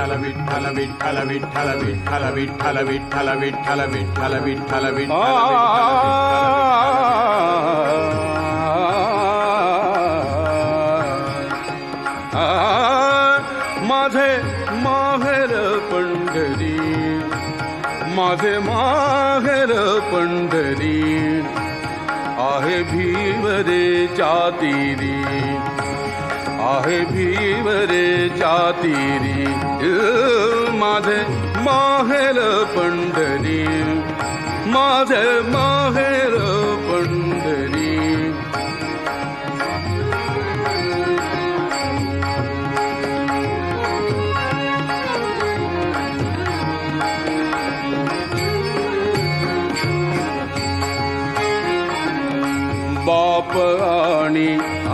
विठ्ठल विठ्ठल विठ्ठल विठ्ठल विठ्ठल विठ्ठल विठ्ठल विठ्ठल विठ्ठल विठ्ठल विठ्ठल माझे माहेर पंढरी, माझे माहेर पंढरी, आहे भीवरेच्या तीरी, आहे भीवरेच्या तीरी, माझे माहेर पंढरी, माझे माहेर पंढरी. बाप आणि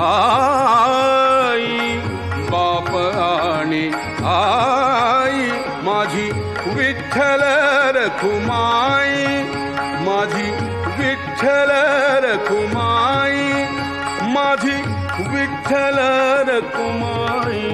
आई, बाप आणि आई, माझी विठ्ठल रखुमाई, माझी विठ्ठल रखुमाई, माझी विठ्ठल रखुमाई.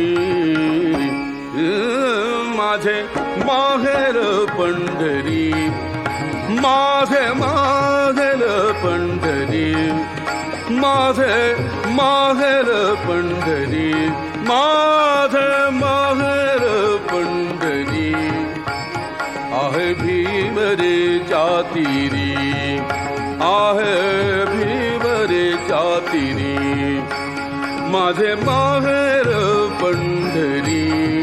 माझे माहेर पंढरी, माझे माहेर पंढरी, माझे माहेर पंढरी, माझे माहेर पंढरी, आहे भीवरेच्या तीरी, आहे भीवरेच्या तीरी, माझे माहेर पंढरी.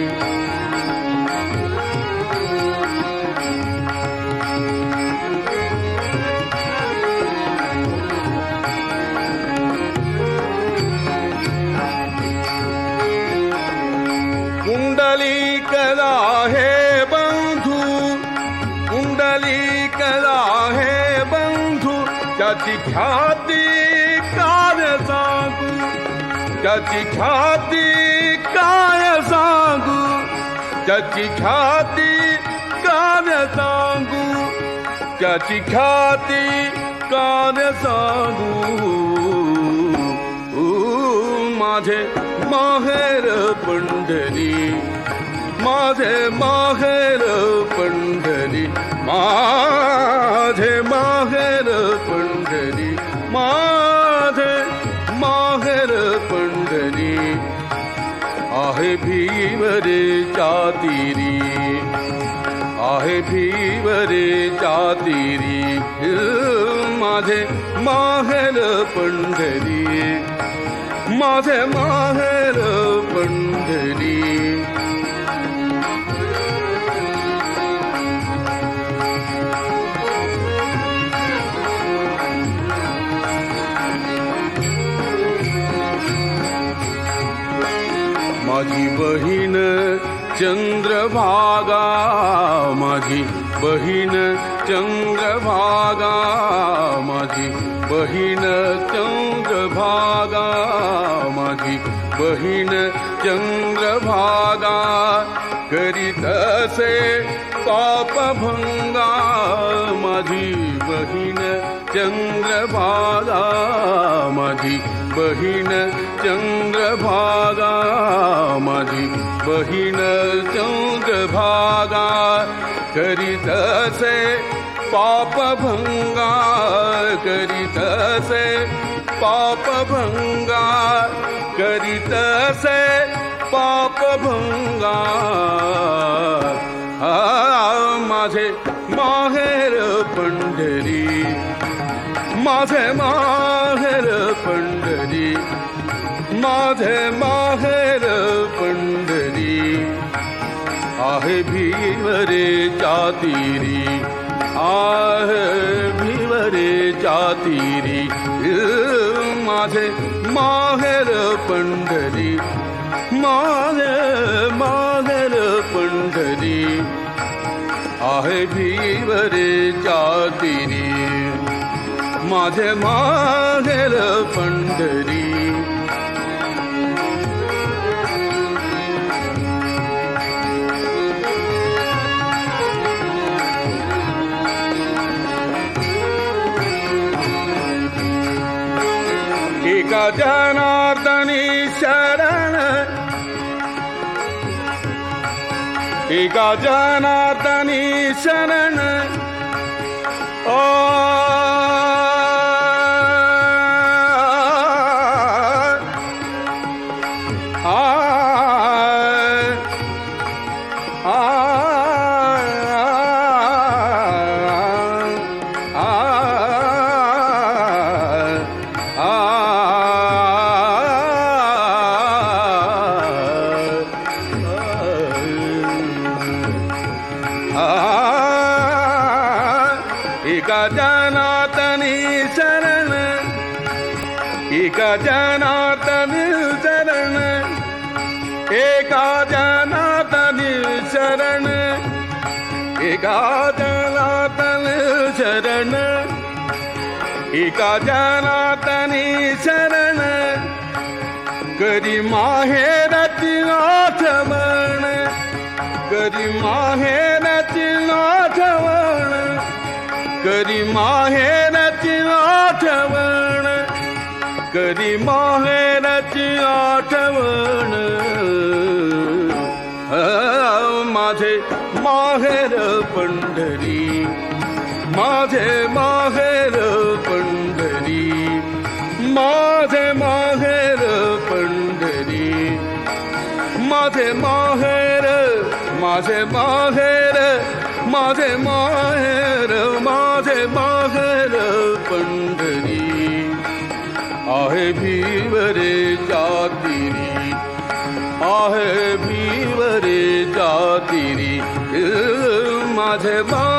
पुंडलिकला हे बंधू, पुंडलिकला हे बंधू, त्याची ख्याती काय सांगू, त्याची ख्याती काय सांगू, त्याची ख्याती काय सांगू, त्याची ख्याती काय सांगू. माझे माहेर पंढरी, माझे माहेर पंढरी, माझे माहेर पंढरी, माझे माहेर पंढरी, आहे भीवरेच्या तीरी, आहे भीवरेच्या तीरी, माझे माहेर पंढरी, माझे माहेर पंढरी. माझी बहीण चंद्रभागा, माझी बहीण चंद्रभागा, माझी बहीण चंद्रभागा, माझी बहीण चंद्रभागा, करीत असे पापभंगा, माझी बहीण चंद्रभागा, माझी बहीण चंद्रभागा, माझी बहीण चंद्रभागा, करीत असे पापभंगा, करीत असे पापभंगा, करीत असे पापभंगा. माझे माहेर पंढरी, माझे माहेर पंढरी, माझे माहेर पंढरी, आहे भीवरेच्या तीरी, आहे भीवरेच्या तीरी, माझे माहेर पंढरी, माझे माहेर पंढरी, आहे भीवरेच्या तीरी, माझे माहेर पंढरी. एका जनार्दनी शरण, एका जनार्दनी शरण ओ एका जनार्दनी शरण एका जनार्दनी शरण एका जनार्दनी शरण एका जनार्दनी शरण एका जनार्दनी शरण करी माहेरची आठवण करी माहेरची आठवण करी माहेरची आठवण करी माहेरची आठवण माझे माहेर पंढरी माझे माहेर पंढरी माझे माहेर पंढरी माझे माहेर माझे माहेर माझे माहेर माझे माहेर पंढरी आहे भीवरे जातिरी आहे भीवरे जातिरी माझे